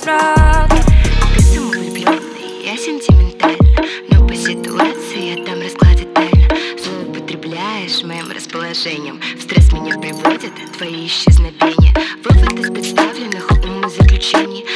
враг. Ты самовлюбленный, я сентиментальна, но по ситуации я дам расклад детально. Злоупотребляешь моим расположением, в стресс меня приводят твои исчезновения. Вывод из представленных умозаключений: